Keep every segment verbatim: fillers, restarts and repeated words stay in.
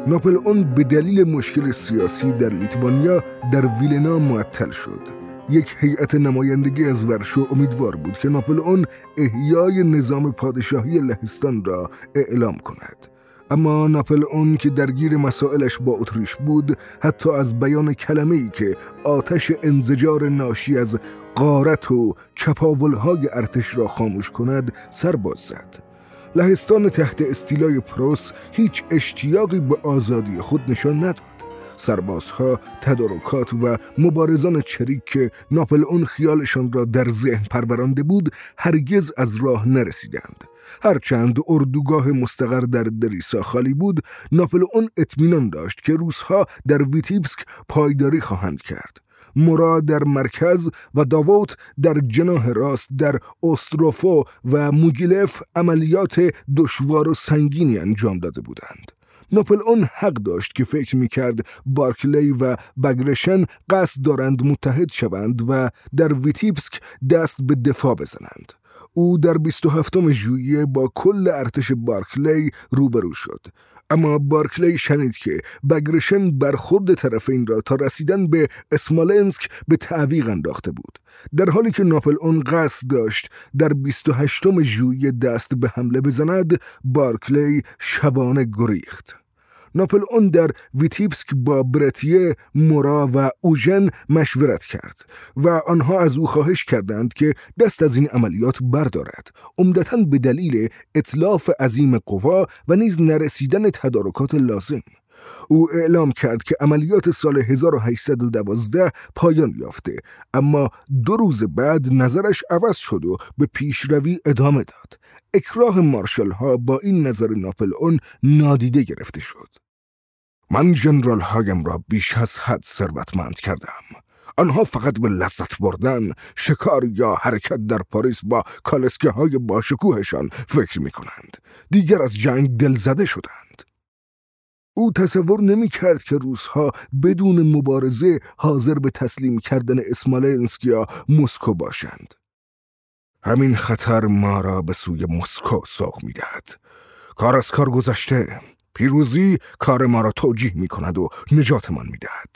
ناپلئون به دلیل مشکل سیاسی در لیتوانیا در ویلنا معطل شد. یک هیئت نمایندگی از ورشو امیدوار بود که ناپلئون احیای نظام پادشاهی لهستان را اعلام کند. اما ناپلئون که درگیر مسائلش با اتریش بود، حتی از بیان کلمه‌ای که آتش انزجار ناشی از غارت و چپاولهای ارتش را خاموش کند سر باز زد. لهستان تحت استیلای پروس هیچ اشتیاقی به آزادی خود نشان نداد. سربازها، تدارکات و مبارزان چریک که ناپلئون خیالشان را در ذهن پرورانده بود هرگز از راه نرسیدند. هرچند اردوگاه مستقر در دریسا خالی بود، ناپلئون اطمینان داشت که روس‌ها در ویتیبسک پایداری خواهند کرد. مورا در مرکز و داوود در جناح راست در اوستروفو و موگیلف عملیات دشوار و سنگینی انجام داده بودند. ناپلئون حق داشت که فکر می‌کرد بارکلی و بگرشن قصد دارند متحد شوند و در ویتیبسک دست به دفاع بزنند. او در بیست و هفتم ژوئیه با کل ارتش بارکلی روبرو شد، اما بارکلی شنید که بگرشن برخورد طرفین را تا رسیدن به اسمالنسک به تعویق انداخته بود. در حالی که ناپلئون قصد داشت در بیست و هشتم ژوئیه دست به حمله بزند، بارکلی شبانه گریخت. ناپلئون در ویتیبسک با برتیه، مورا و اوژن مشورت کرد و آنها از او خواهش کردند که دست از این عملیات بردارد، عمدتاً به دلیل اتلاف عظیم قوا و نیز نرسیدن تدارکات لازم. او اعلام کرد که عملیات سال هزار و هشتصد و دوازده پایان یافته، اما دو روز بعد نظرش عوض شد و به پیشروی ادامه داد. اکراه مارشال ها با این نظر ناپلئون نادیده گرفته شد. من ژنرال هایم را بیش از حد ثروتمند کردم. آنها فقط به لذت بردن، شکار یا حرکت در پاریس با کالسکه های باشکوهشان فکر می کنند. دیگر از جنگ دلزده شدند. او تصور نمی کرد که روس‌ها بدون مبارزه حاضر به تسلیم کردن اسمالنسک یا مسکو باشند. همین خطر ما را به سوی مسکو سوق می دهد. کار از کار گذشته. پیروزی کار ما را توجیه می کند و نجاتمان می دهد.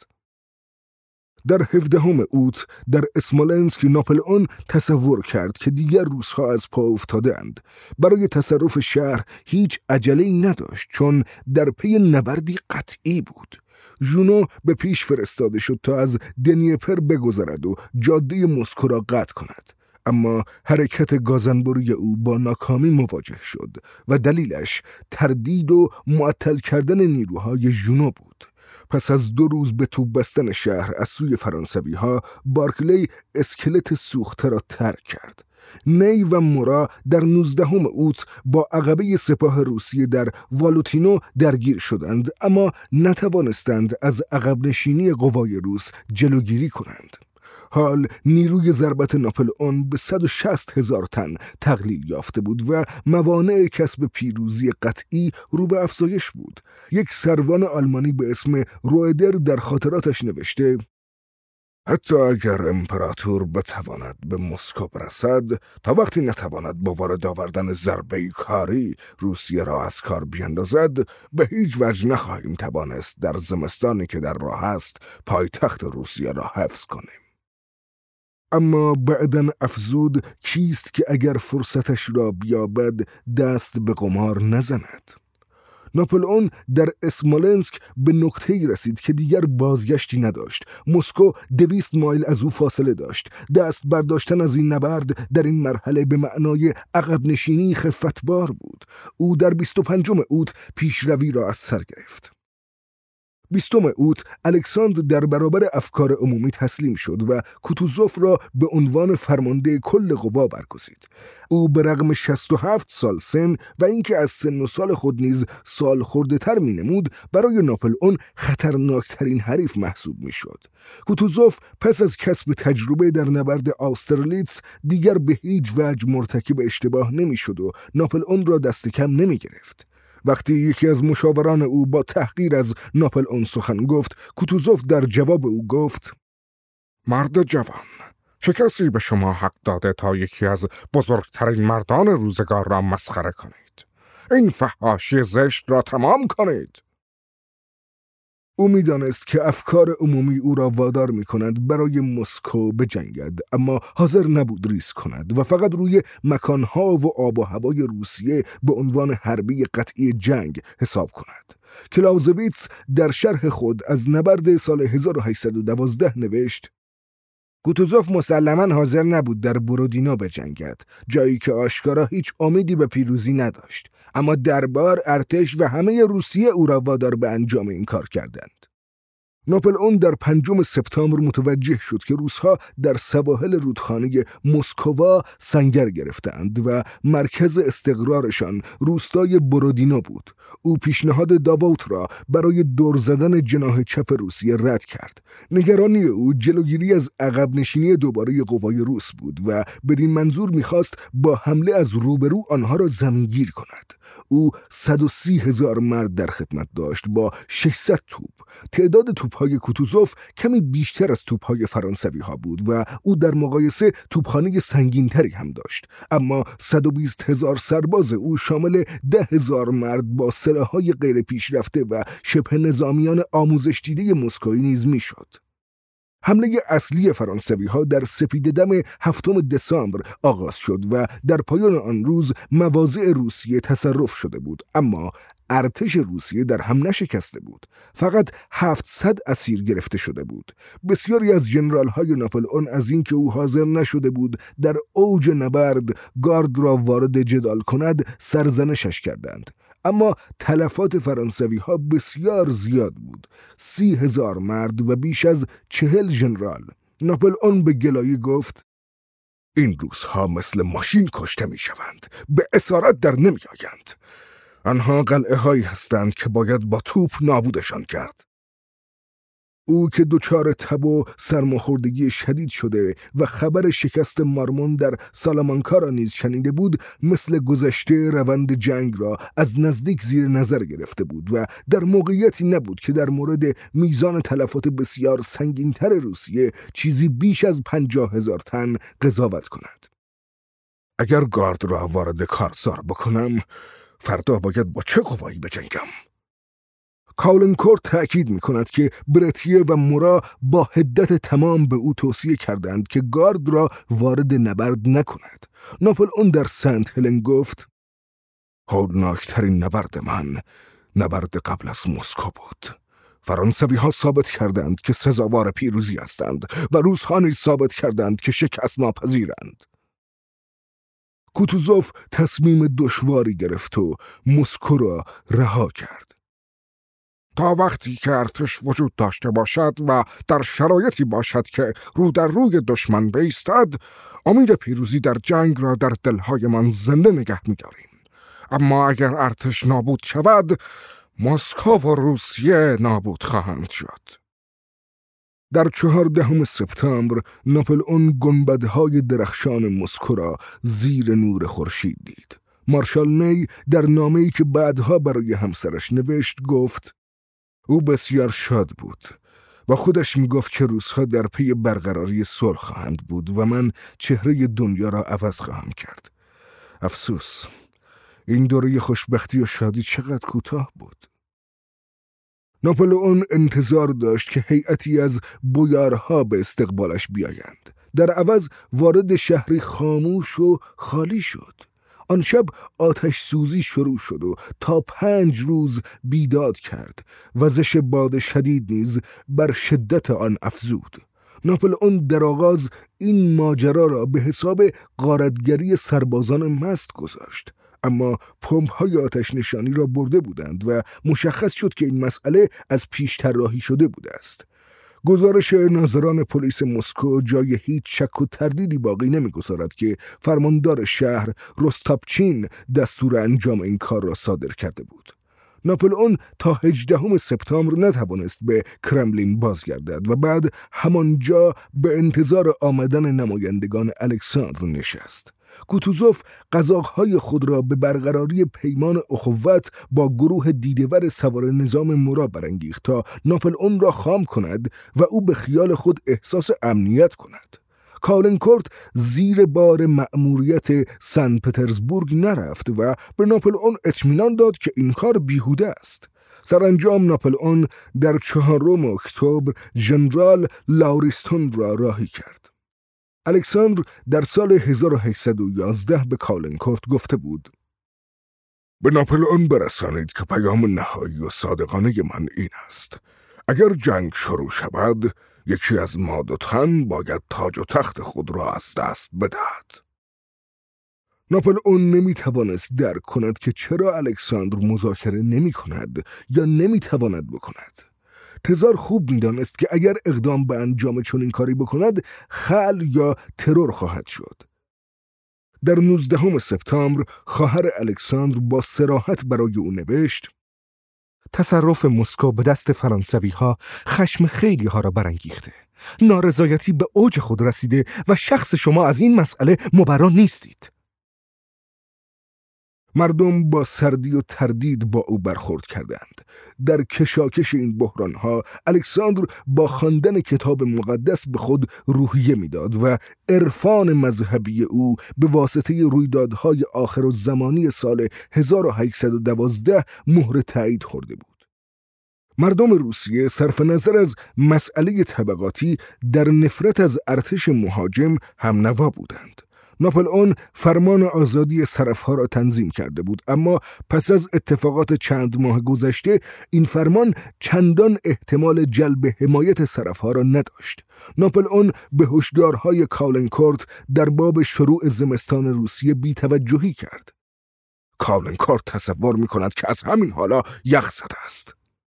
در هفدهم اوت در اسمالنسک ناپلئون تصور کرد که دیگر روس‌ها از پا افتادند. برای تصرف شهر هیچ عجله‌ای نداشت، چون در پی نبردی قطعی بود. ژونو به پیش فرستاده شد تا از دنیپر بگذرد و جاده مسکو را قطع کند، اما حرکت گازنبوری او با ناکامی مواجه شد و دلیلش تردید و معطل کردن نیروهای ژونو بود. پس از دو روز به توپ بستن شهر از سوی فرانسوی ها، بارکلی اسکلت سوخته را ترک کرد. نی و مورا در نوزدهم اوت با عقبه سپاه روسیه در والوتینو درگیر شدند، اما نتوانستند از عقب نشینی قوای روس جلوگیری کنند. حال نیروی ضربت ناپلئون به صد و شصت هزار تن تقلیل یافته بود و موانع کسب پیروزی قطعی رو به افزایش بود. یک سروان آلمانی به اسم رویدر در خاطراتش نوشته: حتی اگر امپراتور بتواند به مسکو برسد، تا وقتی نتواند با وارد آوردن ضربه کاری روسیه را از کار بیندازد، به هیچ وجه نخواهیم توانست در زمستانی که در راه است پایتخت روسیه را حفظ کنیم. اما بعداً افزود کیست که اگر فرصتش را بیابد دست به قمار نزند. ناپلئون در اسمالنسک به نقطه‌ای رسید که دیگر بازگشتی نداشت. مسکو دویست مایل از او فاصله داشت. دست برداشتن از این نبرد در این مرحله به معنای عقب نشینی خفتبار بود. او در بیست و پنجم اوت پیشروی را از سر گرفت. بیستم اوت الکساندر در برابر افکار عمومی تسلیم شد و کوتوزوف را به عنوان فرمانده کل قوا برگزید. او به رغم شصت و هفت سال سن و اینکه از سن و سال خود نیز سال خورده تر می نمود، برای ناپلئون خطرناکترین حریف محسوب می شد. کوتوزوف پس از کسب تجربه در نبرد آسترلیتس دیگر به هیچ وجه مرتکب اشتباه نمی شد و ناپلئون را دست کم نمی گرفت. وقتی یکی از مشاوران او با تحقیر از ناپلئون سخن گفت، کوتوزوف در جواب او گفت: مرد جوان، چه کسی به شما حق داده تا یکی از بزرگترین مردان روزگار را مسخره کنید؟ این فحاشی زشت را تمام کنید. او می‌دانست که افکار عمومی او را وادار می‌کند برای مسکو بجنگد، اما حاضر نبود ریسک کند و فقط روی مکانها و آب و هوای روسیه به عنوان حربه قطعی جنگ حساب کند. کلاوزویتس در شرح خود از نبرد سال هزار و هشتصد و دوازده نوشت: کوتوزوف مسلماً حاضر نبود در برودینا بجنگد، جایی که آشکارا هیچ امیدی به پیروزی نداشت، اما دربار، ارتش و همه روسیه او را وادار به انجام این کار کردند. ناپلئون در پنجم سپتامبر متوجه شد که روس‌ها در سواحل رودخانه مسکووا سنگر گرفتند و مرکز استقرارشان روستای برودینو بود. او پیشنهاد داووت را برای دور زدن جناح چپ روسیه رد کرد. نگرانی او جلوگیری از عقب نشینی دوباره قوای روس بود و بدین منظور می‌خواست با حمله از روبرو آنها را زمینگیر کند. او صد و سی هزار مرد در خدمت داشت با ششصد توپ. تعداد توپ‌های کوتوزوف کمی بیشتر از توپ‌های فرانسوی‌ها بود و او در مقایسه توپخانه سنگین‌تری هم داشت، اما صد و بیست هزار سرباز او شامل ده هزار مرد با سلاح‌های غیر پیشرفته و شبه نظامیان آموزش دیده مسکویی نیز می‌شد. حمله اصلی فرانسوی‌ها در سپیده‌دم هفتم دسامبر آغاز شد و در پایان آن روز مواضع روسیه تصرف شده بود، اما ارتش روسیه در هم نشکسته بود. فقط هفتصد اسیر گرفته شده بود. بسیاری از ژنرال‌های ناپلئون از اینکه او حاضر نشده بود در اوج نبرد گارد را وارد جدال کند سرزنشش کردند. اما تلفات فرانسوی‌ها بسیار زیاد بود. سی هزار مرد و بیش از چهل ژنرال. ناپلئون به گلایه گفت: این روس‌ها مثل ماشین کشته می‌شوند، به اسارت در نمی‌آیند. آنها قلعه هایی هستند که باید با توپ نابودشان کرد. او که دچار تب و سرماخوردگی شدید شده و خبر شکست مارمون در سالامانکا را نیز شنیده بود، مثل گذشته روند جنگ را از نزدیک زیر نظر گرفته بود و در موقعیتی نبود که در مورد میزان تلفات بسیار سنگین‌تر روسیه، چیزی بیش از پنجاه هزار تن، قضاوت کند. اگر گارد را وارد کارزار بکنم، فردا باید با چه قوایی بجنگم؟ کاولنکورت تأکید می کند که برتیه و مورا با حدت تمام به او توصیه کردند که گارد را وارد نبرد نکند. ناپلئون در سنت هلن گفت: هولناکترین نبرد من نبرد قبل از مسکو بود. فرانسوی ها ثابت کردند که سزاوار پیروزی هستند و روس ها نیز ثابت کردند که شکست ناپذیرند. کوتوزوف تصمیم دشواری گرفت و مسکو را رها کرد. تا وقتی که ارتش وجود داشته باشد و در شرایطی باشد که رو در روی دشمن بایستد، امید پیروزی در جنگ را در دلهایمان زنده نگه می‌داریم. اما اگر ارتش نابود شود، مسکو و روسیه نابود خواهند شد. در چهاردهم سپتامبر ناپلئون گنبدهای درخشان مسکو را زیر نور خورشید دید. مارشال نی در نامه‌ای که بعدها برای همسرش نوشت گفت: او بسیار شاد بود و خودش میگفت که روس‌ها در پی برقراری صلح خواهند بود و من چهره دنیا را عوض خواهم کرد. افسوس، این دوره خوشبختی و شادی چقدر کوتاه بود. ناپلئون انتظار داشت که هیئتی از بویارها به استقبالش بیایند. در عوض وارد شهری خاموش و خالی شد. آن شب آتش سوزی شروع شد و تا پنج روز بیداد کرد. وزش باد شدید نیز بر شدت آن افزود. ناپلئون در آغاز این ماجرا را به حساب غارتگری سربازان مست گذاشت، اما پمپ‌های آتش نشانی را برده بودند و مشخص شد که این مسئله از پیش طراحی شده بوده است. گزارش ناظران پلیس مسکو جای هیچ شک و تردیدی باقی نمی‌گذارد که فرماندار شهر رستاپچین دستور انجام این کار را صادر کرده بود. ناپلئون تا هجدهم سپتامبر نتوانست به کرملین بازگردد و بعد همانجا به انتظار آمدن نمایندگان الکساندر نشست. کوتوزوف قزاق‌های خود را به برقراری پیمان اخوت با گروه دیده‌ور سوار نظام مورا برانگیخت تا ناپلئون را خام کند و او به خیال خود احساس امنیت کند. کاولنکورت زیر بار مأموریت سن پترزبورگ نرفت و به ناپلئون اطمینان داد که این کار بیهوده است. سرانجام ناپلئون در چهارم اکتبر ژنرال لاوریستون را راهی کرد. الکساندر در سال هزار و هشتصد و یازده به کالنکورت گفته بود: به ناپلئون برسانید که پیام نهایی و صادقانه من این است: اگر جنگ شروع شود، یکی از ما دو تن باید تاج و تخت خود را از دست بدهد. ناپلئون نمی توانست درک کند که چرا الکساندر مذاکره نمی کند یا نمی تواند بکند. تزار خوب می دانست که اگر اقدام به انجام چنین کاری بکند، خلع یا ترور خواهد شد. در نوزدهم سپتامبر خواهر الکساندر با صراحت برای او نوشت: تصرف مسکو به دست فرانسوی ها خشم خیلی ها را برانگیخته. نارضایتی به اوج خود رسیده و شخص شما از این مسئله مبرا نیستید. مردم با سردی و تردید با او برخورد کردند. در کشاکش این بحرانها الکساندر با خواندن کتاب مقدس به خود روحیه میداد و عرفان مذهبی او به واسطه رویدادهای آخرالزمانی سال هزار و هشتصد و دوازده مهر تایید خورده بود. مردم روسیه صرف نظر از مسئله طبقاتی در نفرت از ارتش مهاجم هم نوا بودند. ناپلئون فرمان آزادی سرفها را تنظیم کرده بود، اما پس از اتفاقات چند ماه گذشته این فرمان چندان احتمال جلب حمایت سرفها را نداشت. ناپلئون به هشدارهای کالنکورت در باب شروع زمستان روسیه بی‌توجهی کرد. کالنکورت تصور می‌کند که از همین حالا یخ زده است.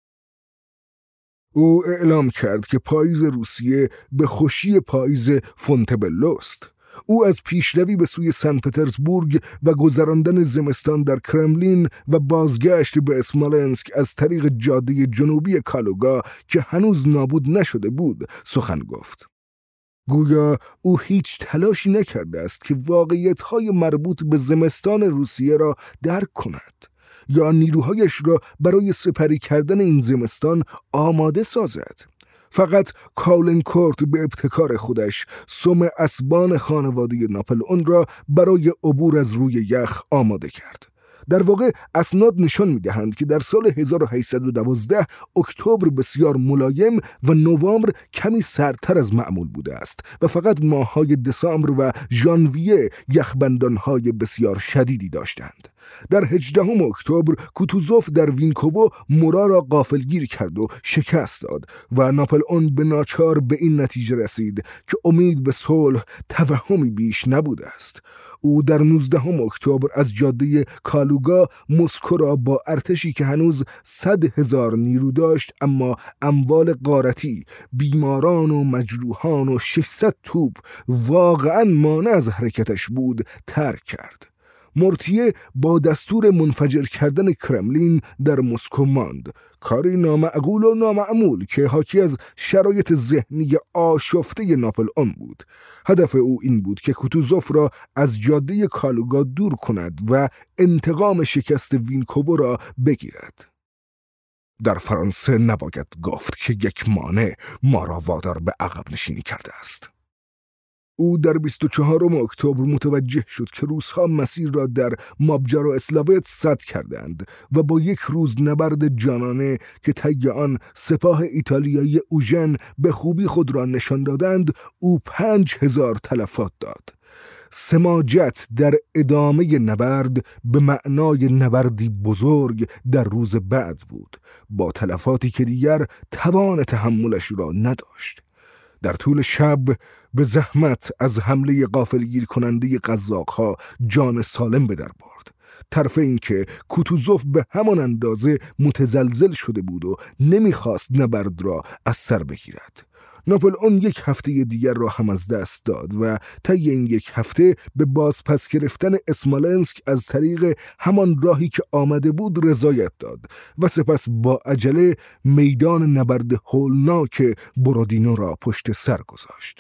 او اعلام کرد که پاییز روسیه به خوشی پاییز فونتبلو است. او از پیشروی به سوی سن پترزبورگ و گذراندن زمستان در کرملین و بازگشت به اسمالنسک از طریق جاده جنوبی کالوگا که هنوز نابود نشده بود سخن گفت. گویا او هیچ تلاشی نکرده است که واقعیت‌های مربوط به زمستان روسیه را درک کند یا نیروهایش را برای سپری کردن این زمستان آماده سازد. فقط کالنکورت به ابتکار خودش سم اسبان خانواده ناپلئون را برای عبور از روی یخ آماده کرد. در واقع اسناد نشان می‌دهند که در سال هزار و هشتصد و دوازده اکتبر بسیار ملایم و نوامبر کمی سردتر از معمول بوده است و فقط ماه‌های دسامبر و ژانویه یخبندان‌های بسیار شدیدی داشتند. در هجدهم اکتبر کوتوزوف در وینکوو مورا را غافلگیر کرد و شکست داد و ناپلئون به ناچار به این نتیجه رسید که امید به صلح توهمی بیش نبوده است. او در نوزدهم اکتبر از جاده کالوگا مسکو را با ارتشی که هنوز صد هزار نیرو داشت اما اموال غارتی، بیماران و مجروحان و ششصد توپ واقعاً مانع از حرکتش بود ترک کرد. مورتیه با دستور منفجر کردن کرملین در مسکو ماند، کاری نامعقول و نامعمول که حاکی از شرایط ذهنی آشفته ناپلئون بود. هدف او این بود که کوتوزوف را از جاده کالوگا دور کند و انتقام شکست وینکوو را بگیرد. در فرانسه نباید گفت که یک مانع ما را وادار به عقب نشینی کرده است. او در بیست و چهارم اکتبر متوجه شد که روس‌ها مسیر را در مابجارو اسلاویت سد کردند و با یک روز نبرد جانانه که طی آن سپاه ایتالیایی اوژن به خوبی خود را نشان دادند، او پنج هزار تلفات داد. سماجت در ادامه نبرد به معنای نبردی بزرگ در روز بعد بود، با تلفاتی که دیگر توان تحملش را نداشت. در طول شب به زحمت از حمله غافلگیر کننده قزاق‌ها جان سالم به در برد. طرف این که کوتوزوف به همان اندازه متزلزل شده بود و نمیخواست نبرد را از سر بگیرد. ناپلئون یک هفته دیگر را هم از دست داد و طی این یک هفته به بازپس گرفتن اسمالنسک از طریق همان راهی که آمده بود رضایت داد و سپس با عجله میدان نبرد هولناک برودینو را پشت سر گذاشت.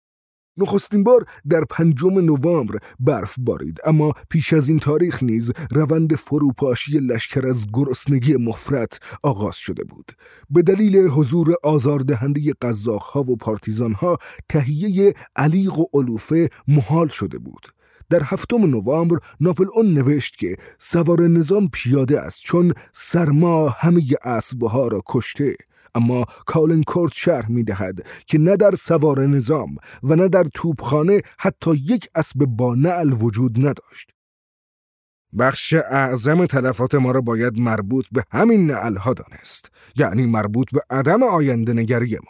نخستین بار در پنجم نوامبر برف بارید، اما پیش از این تاریخ نیز روند فروپاشی لشکر از گرسنگی مفرط آغاز شده بود. به دلیل حضور آزاردهنده قزاق‌ها و پارتیزان‌ها تهیه علیق و علوفه محال شده بود. در هفتم نوامبر ناپلئون نوشت که سوار نظام پیاده است چون سرما همه اسبها را کشته. اما کالنکورت شرح می دهد که نه در سوار نظام و نه در توپخانه حتی یک اسب با نعل وجود نداشت. بخش اعظم تلفات ما را باید مربوط به همین نعلها دانست، یعنی مربوط به عدم آینده نگری ما.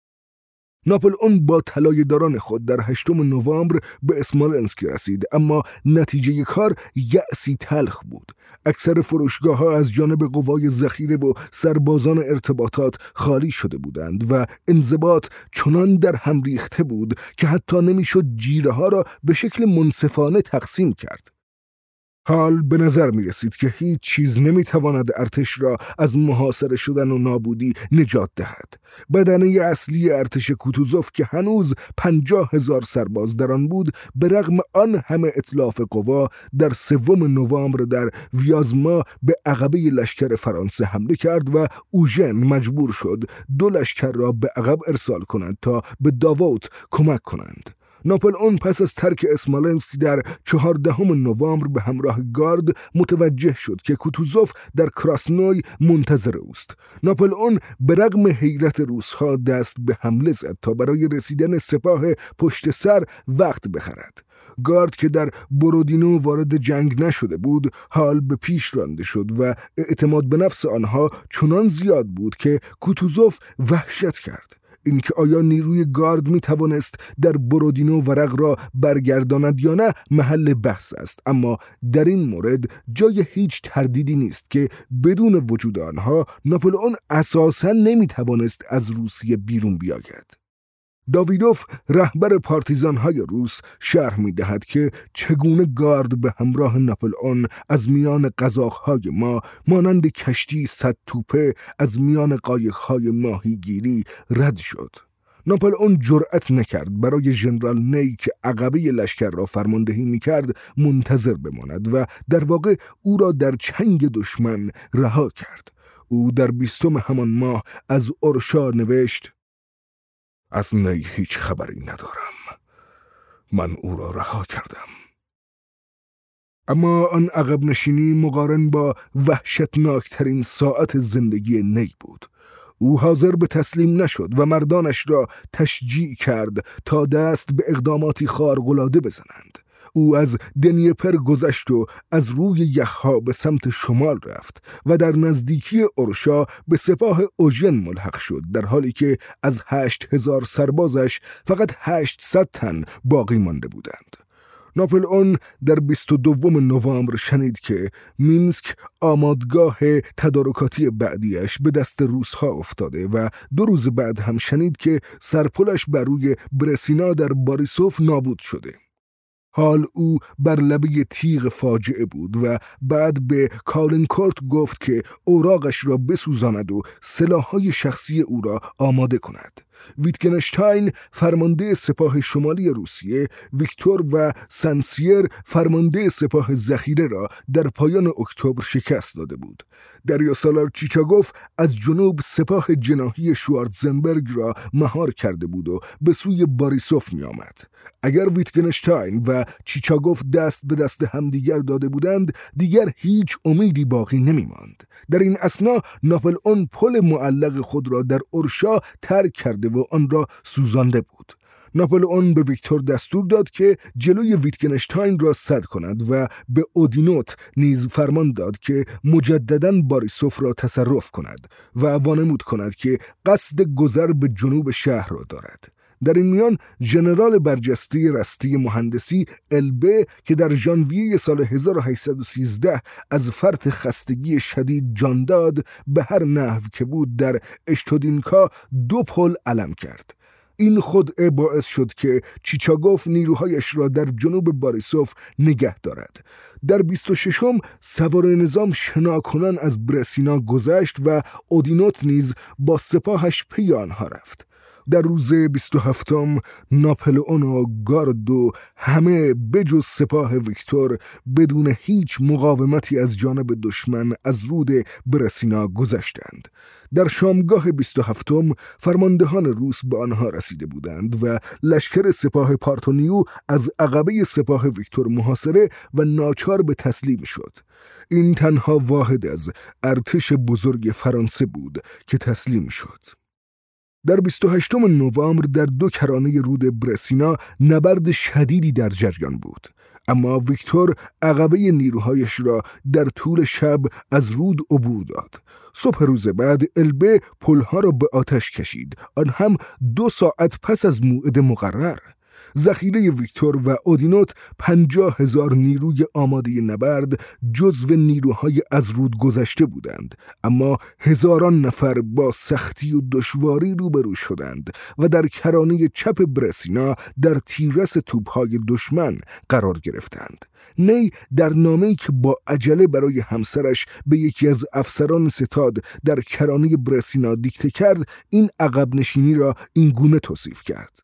ناپلئون با طلایه‌داران خود در هشتم نوامبر به اسمالنسک رسید، اما نتیجه کار یأسی تلخ بود. اکثر فروشگاه‌ها از جانب قوای ذخیره و سربازان ارتباطات خالی شده بودند و انضباط چنان در هم ریخته بود که حتی نمیشد جیره‌ها را به شکل منصفانه تقسیم کرد. حال به نظر می رسید که هیچ چیز نمی تواند ارتش را از محاصره شدن و نابودی نجات دهد. بدنه اصلی ارتش کوتوزوف که هنوز پنجاه هزار سرباز در آن بود، به رغم آن همه اتلاف قوا در سوم نوامبر در ویازما به عقبه لشکر فرانسه حمله کرد و اوژن مجبور شد دو لشکر را به عقب ارسال کند تا به داوود کمک کنند. ناپلئون پس از ترک اسمالنسک در چهاردهم نوامبر به همراه گارد متوجه شد که کوتوزوف در کراسنوی منتظر اوست. ناپلئون به رغم حیرت روس‌ها دست به حمله زد تا برای رسیدن سپاه پشت سر وقت بخرد. گارد که در برودینو وارد جنگ نشده بود، حال به پیش رانده شد و اعتماد به نفس آنها چنان زیاد بود که کوتوزوف وحشت کرد. اینکه آیا نیروی گارد می توانست در برودینو ورق را برگرداند یا نه محل بحث است، اما در این مورد جای هیچ تردیدی نیست که بدون وجود آنها ناپلئون اساساً نمی توانست از روسیه بیرون بیاید. داویدوف رهبر پارتیزان‌های روس شرح می‌دهد که چگونه گارد به همراه ناپلئون از میان قزاق‌های ما مانند کشتی صد توپه از میان قایق‌های ماهیگیری رد شد. ناپلئون جرأت نکرد برای ژنرال نی که عقبه لشکر را فرماندهی می‌کرد منتظر بماند و در واقع او را در چنگ دشمن رها کرد. او در بیستم همان ماه از اورشا نوشت: از نی هیچ خبری ندارم. من او را رها کردم. اما آن عقب نشینی مقارن با وحشتناکترین ساعت زندگی نی بود. او حاضر به تسلیم نشد و مردانش را تشجیع کرد تا دست به اقداماتی خارق‌العاده بزنند. او از دنیپر گذشت و از روی یخها به سمت شمال رفت و در نزدیکی اورشا به سپاه اوژن ملحق شد، در حالی که از هشت هزار سربازش فقط هشتصد تن باقی مانده بودند. ناپلئون در بیست و دوم نوامبر شنید که مینسک آمادگاه تدارکاتی بعدیش به دست روس‌ها افتاده و دو روز بعد هم شنید که سرپلش بر روی برسینا در باریسوف نابود شده. حال او بر لبه تیغ فاجعه بود و بعد به کالنکورت گفت که اوراقش را بسوزاند و سلاح‌های شخصی او را آماده کند. ویتگنشتاین فرمانده سپاه شمالی روسیه، ویکتور و سنسیر فرمانده سپاه ذخیره را در پایان اکتبر شکست داده بود. دریاسالار چیچاگوف از جنوب سپاه جناحی شوارتزنبرگ را مهار کرده بود و به سوی باریسوف می آمد. اگر ویتگنشتاین و چیچاگوف دست به دست همدیگر داده بودند، دیگر هیچ امیدی باقی نمی ماند. در این اثنا ناپلئون پل معلق خود را در اورشا ترک کرده و آن را سوزانده بود. ناپلئون به ویکتور دستور داد که جلوی ویتگنشتاین را سد کند و به اودینوت نیز فرمان داد که مجدداً باریسوف را تصرف کند و وانمود کند که قصد گذر به جنوب شهر را دارد. در این میان ژنرال برجسته رستی مهندسی البه که در ژانویه سال هزار و هشتصد و سیزده از فرط خستگی شدید جان داد، به هر نحو که بود در اشتودینکا دو پل علم کرد. این خدعه باعث شد که چیچاگوف نیروهایش را در جنوب باریسوف نگه دارد. در بیست و ششم سوار نظام شناکنان از برسینا گذشت و اودینوت نیز با سپاهش پی آنها رفت. در روز بیست و هفتم ناپلئون و گارد و همه بجز سپاه ویکتور بدون هیچ مقاومتی از جانب دشمن از رود برسینا گذشتند. در شامگاه بیست و هفتم فرماندهان روس به آنها رسیده بودند و لشکر سپاه پارتونیو از عقبه سپاه ویکتور محاصره و ناچار به تسلیم شد. این تنها واحد از ارتش بزرگ فرانسه بود که تسلیم شد. در بیست و هشتم نوامبر در دو کرانه رود برسینا نبرد شدیدی در جریان بود، اما ویکتور عقبه نیروهایش را در طول شب از رود عبور داد. صبح روز بعد البه پلها را به آتش کشید، آن هم دو ساعت پس از موعد مقرر. ذخیره ویکتور و اودینوت پنجاه هزار نیروی آماده نبرد جزو نیروهای از رود گذشته بودند، اما هزاران نفر با سختی و دشواری روبرو شدند و در کرانه چپ برسینا در تیررس توپهای دشمن قرار گرفتند. نی در نامه‌ای که با عجله برای همسرش به یکی از افسران ستاد در کرانه برسینا دیکته کرد، این عقب نشینی را این گونه توصیف کرد: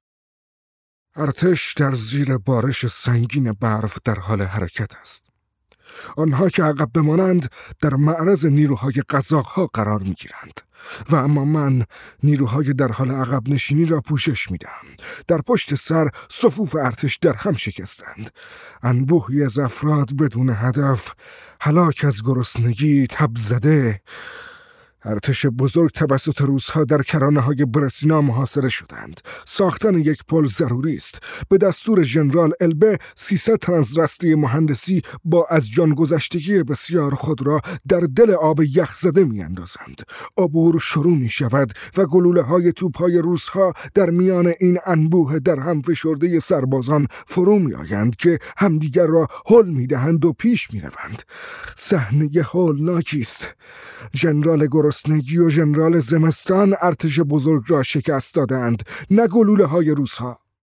ارتش در زیر بارش سنگین برف در حال حرکت است. آنها که عقب بمانند در معرض نیروهای قزاق‌ها قرار می‌گیرند و اما من نیروهای در حال عقب نشینی را پوشش می‌دهم. در پشت سر صفوف ارتش در هم شکستند. انبوهی از افراد بدون هدف، هلاک از گرسنگی، تب زده. ارتش بزرگ توسط روس‌ها در کرانه‌های برسینا محاصره شدند. ساختن یک پل ضروری است. به دستور ژنرال البه سیصد تن رسته مهندسی با از جان گذشتگی بسیار خود را در دل آب یخ زده می‌اندازند. عبور شروع می‌شود و گلوله‌های توپ‌های روس‌ها در میان این انبوه در هم فشرده سربازان فرو می‌آیند که همدیگر را هل می‌دهند و پیش می‌روند. صحنه هولناکی است. ژنرال گرسنگی و ژنرال زمستان ارتش بزرگ را شکست دادند، نه گلوله های روس‌ها.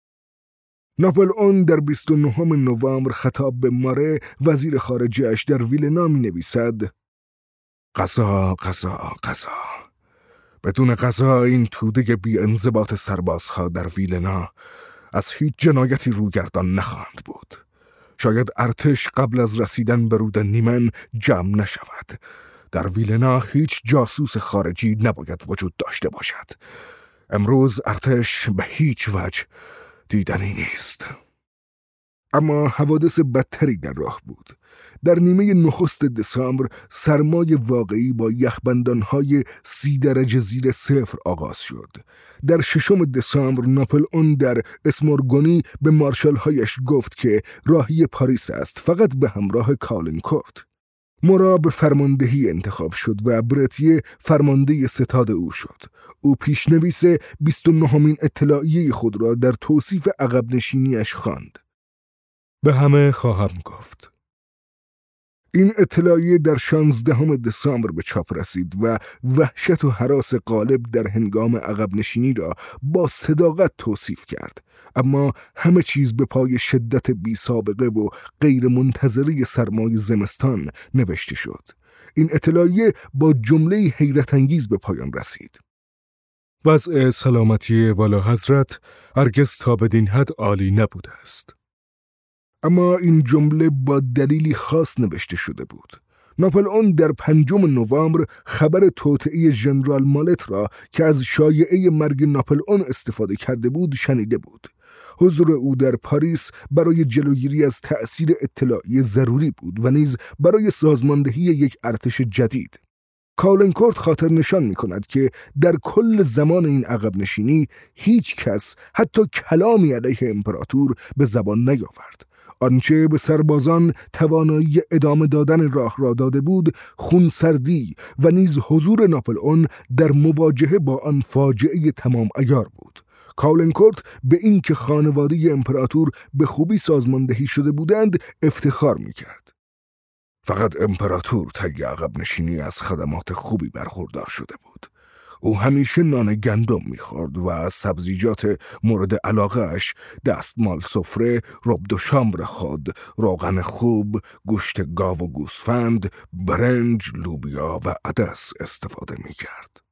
ناپلئون در بیست و نهم نوامبر خطاب به ماره وزیر خارجه‌اش در ویلنا می‌نویسد: قضا، قضا، قضا. بدون قضا این توده بی انضباط سربازها در ویلنا از هیچ جنایتی روگردان نخواهند بود. شاید ارتش قبل از رسیدن به رود نیمن جمع نشود. در ویلنا هیچ جاسوس خارجی نباید وجود داشته باشد. امروز ارتش به هیچ وجه دیدنی نیست. اما حوادث بدتری در راه بود. در نیمه نخست دسامبر سرمای واقعی با یخبندانهای سی درجه زیر صفر آغاز شد. در ششم دسامبر ناپلئون در اسمورگونی به مارشالهایش گفت که راهی پاریس است، فقط به همراه کالینکورت. مورا به فرماندهی انتخاب شد و برتیه فرمانده ستاد او شد. او پیشنویس بیست و نهمین اطلاعیه خود را در توصیف عقب نشینیش خواند: به همه خواهم گفت. این اطلاعیه در شانزدهم دسامبر به چاپ رسید و وحشت و هراس غالب در هنگام عقب نشینی را با صداقت توصیف کرد، اما همه چیز به پای شدت بی سابقه و غیر منتظره سرمای زمستان نوشته شد. این اطلاعیه با جمله حیرت انگیز به پایان رسید: وضع سلامتی والا حضرت هرگز تا بدین حد عالی نبوده است. اما این جمله با دلیلی خاص نوشته شده بود. ناپلئون در پنجم نوامبر خبر توطئه ژنرال مالت را که از شایعه مرگ ناپلئون استفاده کرده بود شنیده بود. حضور او در پاریس برای جلوگیری از تأثیر اطلاعی ضروری بود و نیز برای سازماندهی یک ارتش جدید. کالینکورت خاطر نشان می کند که در کل زمان این عقب نشینی هیچ کس حتی کلامی علیه امپراتور به زبان نیاورد. آنچه به سربازان توانایی ادامه دادن راه را داده بود خونسردی و نیز حضور ناپلئون در مواجهه با آن فاجعه تمام عیار بود. کالینکورت به این که خانواده امپراتور به خوبی سازماندهی شده بودند افتخار می‌کرد. فقط امپراتور طی عقب نشینی از خدمات خوبی برخوردار شده بود. او همیشه نان گندم میخورد و از سبزیجات مورد علاقهش دستمال سفره، رب و شامبر خود، روغن خوب، گوشت گاو و گوسفند، برنج، لوبیا و عدس استفاده میکرد.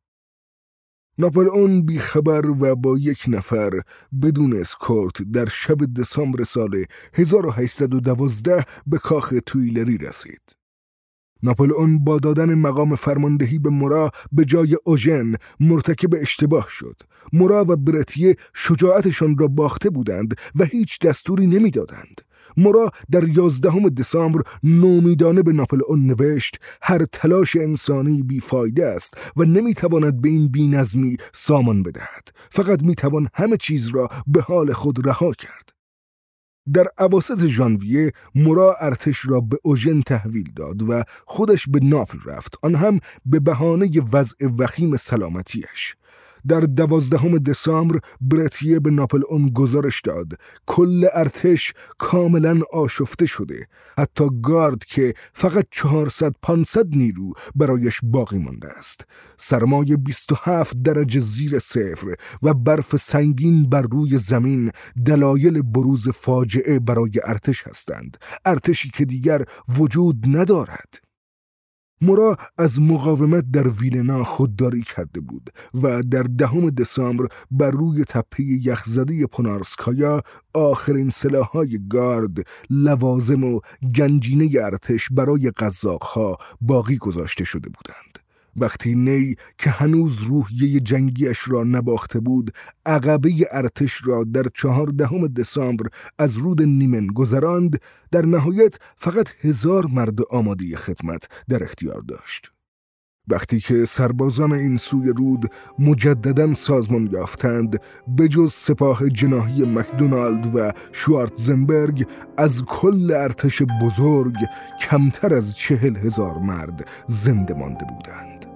ناپلئون بیخبر و با یک نفر بدون اسکورت در شب دسامبر سال هزار و هشتصد و دوازده به کاخ تویلری رسید. ناپلئون با دادن مقام فرماندهی به مورا به جای اوژن مرتکب اشتباه شد. مورا و برتیه شجاعتشان را باخته بودند و هیچ دستوری نمیدادند. مورا در یازدهم دسامبر نومیدانه به ناپلئون نوشت هر تلاش انسانی بیفایده است و نمیتواند به این بی‌نظمی سامان بدهد. فقط میتوان همه چیز را به حال خود رها کرد. در اواسط ژانویه مورا ارتش را به اوژن تحویل داد و خودش به ناپل رفت، آن هم به بهانه وضع وخیم سلامتیش. در دوازدهم دسامبر برتیه به ناپلئون گزارش داد کل ارتش کاملا آشفته شده، حتی گارد که فقط چهارصد پانصد نیرو برایش باقی مانده است. سرمای بیست و هفت درجه زیر صفر و برف سنگین بر روی زمین دلایل بروز فاجعه برای ارتش هستند، ارتشی که دیگر وجود ندارد. مورا از مقاومت در ویلنا خودداری کرده بود و در دهم دسامبر بر روی تپه یخزده پونارسکایا آخرین سلاح‌های گارد، لوازم و گنجینه ارتش برای قزاق‌ها باقی گذاشته شده بودند. وقتی نی که هنوز روحیه جنگیش را نباخته بود، عقبه ارتش را در چهاردهم دسامبر از رود نیمن گذراند، در نهایت فقط هزار مرد آماده خدمت در اختیار داشت. وقتی که سربازان این سوی رود مجدداً سازمان یافتند، بجز سپاه جناحی مکدونالد و شوارتزنبرگ، از کل ارتش بزرگ کمتر از چهل هزار مرد زنده مانده بودند.